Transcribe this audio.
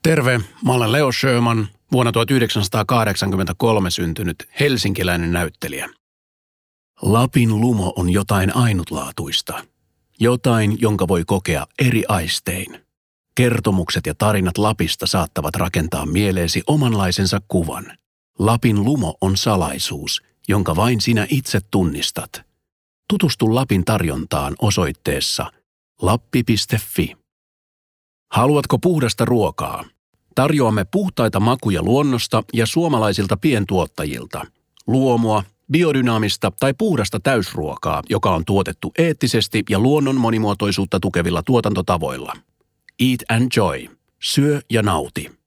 Terve, mä olen Leo Sjöman, vuonna 1983 syntynyt helsinkiläinen näyttelijä. Lapin lumo on jotain ainutlaatuista. Jotain, jonka voi kokea eri aistein. Kertomukset ja tarinat Lapista saattavat rakentaa mieleesi omanlaisensa kuvan. Lapin lumo on salaisuus, jonka vain sinä itse tunnistat. Tutustu Lapin tarjontaan osoitteessa lappi.fi. Haluatko puhdasta ruokaa? Tarjoamme puhtaita makuja luonnosta ja suomalaisilta pientuottajilta. Luomua, biodynaamista tai puhdasta täysruokaa, joka on tuotettu eettisesti ja luonnon monimuotoisuutta tukevilla tuotantotavoilla. Eat and joy. Syö ja nauti.